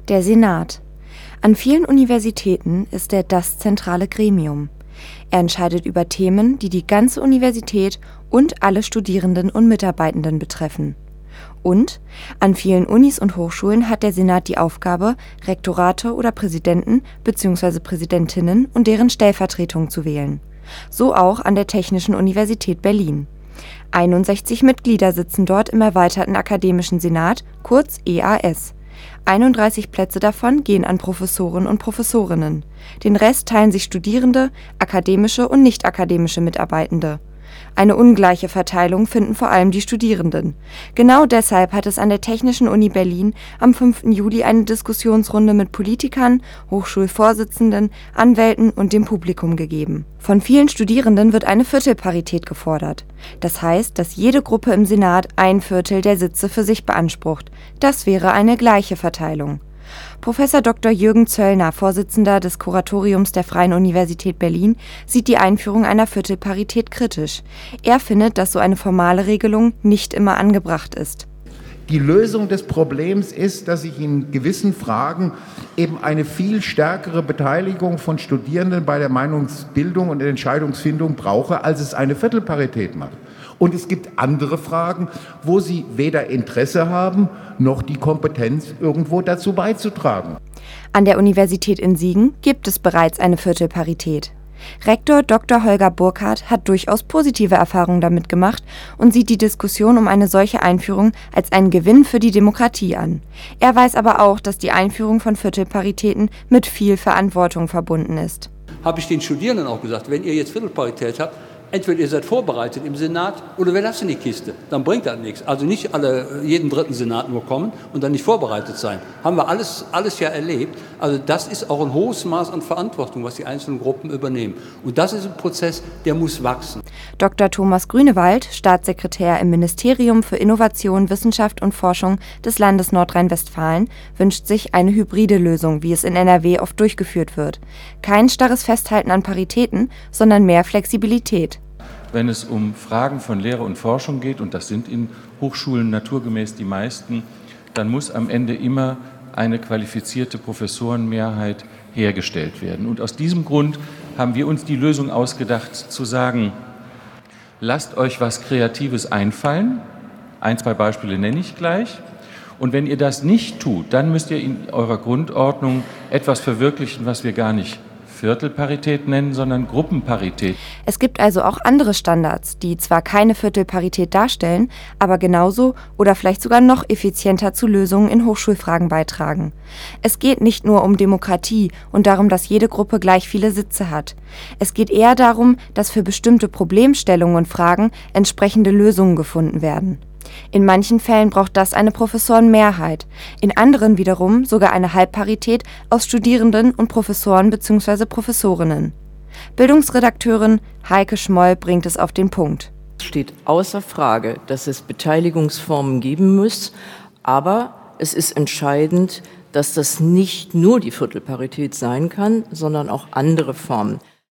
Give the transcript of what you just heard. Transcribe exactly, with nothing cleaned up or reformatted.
Der Senat. An vielen Universitäten ist er das zentrale Gremium. Er entscheidet über Themen, die die ganze Universität und alle Studierenden und Mitarbeitenden betreffen. Und an vielen Unis und Hochschulen hat der Senat die Aufgabe, Rektorate oder Präsidenten bzw. Präsidentinnen und deren Stellvertretung zu wählen. So auch an der Technischen Universität Berlin. einundsechzig Mitglieder sitzen dort im erweiterten Akademischen Senat, kurz E A S. einunddreißig Plätze davon gehen an Professoren und Professorinnen. Den Rest teilen sich Studierende, akademische und nicht-akademische Mitarbeitende. Eine ungleiche Verteilung finden vor allem die Studierenden. Genau deshalb hat es an der Technischen Uni Berlin am fünften Juli eine Diskussionsrunde mit Politikern, Hochschulvorsitzenden, Anwälten und dem Publikum gegeben. Von vielen Studierenden wird eine Viertelparität gefordert. Das heißt, dass jede Gruppe im Senat ein Viertel der Sitze für sich beansprucht. Das wäre eine gleiche Verteilung. Professor Doktor Jürgen Zöllner, Vorsitzender des Kuratoriums der Freien Universität Berlin, sieht die Einführung einer Viertelparität kritisch. Er findet, dass so eine formale Regelung nicht immer angebracht ist. Die Lösung des Problems ist, dass ich in gewissen Fragen eben eine viel stärkere Beteiligung von Studierenden bei der Meinungsbildung und der Entscheidungsfindung brauche, als es eine Viertelparität macht. Und es gibt andere Fragen, wo sie weder Interesse haben, noch die Kompetenz, irgendwo dazu beizutragen. An der Universität in Siegen gibt es bereits eine Viertelparität. Rektor Doktor Holger Burkhardt hat durchaus positive Erfahrungen damit gemacht und sieht die Diskussion um eine solche Einführung als einen Gewinn für die Demokratie an. Er weiß aber auch, dass die Einführung von Viertelparitäten mit viel Verantwortung verbunden ist. Habe ich den Studierenden auch gesagt, wenn ihr jetzt Viertelparität habt, entweder ihr seid vorbereitet im Senat oder wir lassen die Kiste. Dann bringt das nichts. Also nicht alle, jeden dritten Senat nur kommen und dann nicht vorbereitet sein. Haben wir alles, alles ja erlebt. Also das ist auch ein hohes Maß an Verantwortung, was die einzelnen Gruppen übernehmen. Und das ist ein Prozess, der muss wachsen. Doktor Thomas Grünewald, Staatssekretär im Ministerium für Innovation, Wissenschaft und Forschung des Landes Nordrhein-Westfalen, wünscht sich eine hybride Lösung, wie es in N R W oft durchgeführt wird. Kein starres Festhalten an Paritäten, sondern mehr Flexibilität. Wenn es um Fragen von Lehre und Forschung geht, und das sind in Hochschulen naturgemäß die meisten, dann muss am Ende immer eine qualifizierte Professorenmehrheit hergestellt werden. Und aus diesem Grund haben wir uns die Lösung ausgedacht, zu sagen, lasst euch was Kreatives einfallen. Ein, zwei Beispiele nenne ich gleich. Und wenn ihr das nicht tut, dann müsst ihr in eurer Grundordnung etwas verwirklichen, was wir gar nicht Viertelparität nennen, sondern Gruppenparität. Es gibt also auch andere Standards, die zwar keine Viertelparität darstellen, aber genauso oder vielleicht sogar noch effizienter zu Lösungen in Hochschulfragen beitragen. Es geht nicht nur um Demokratie und darum, dass jede Gruppe gleich viele Sitze hat. Es geht eher darum, dass für bestimmte Problemstellungen und Fragen entsprechende Lösungen gefunden werden. In manchen Fällen braucht das eine Professorenmehrheit, in anderen wiederum sogar eine Halbparität aus Studierenden und Professoren bzw. Professorinnen. Bildungsredakteurin Heike Schmoll bringt es auf den Punkt. Es steht außer Frage, dass es Beteiligungsformen geben muss, aber es ist entscheidend, dass das nicht nur die Viertelparität sein kann, sondern auch andere Formen.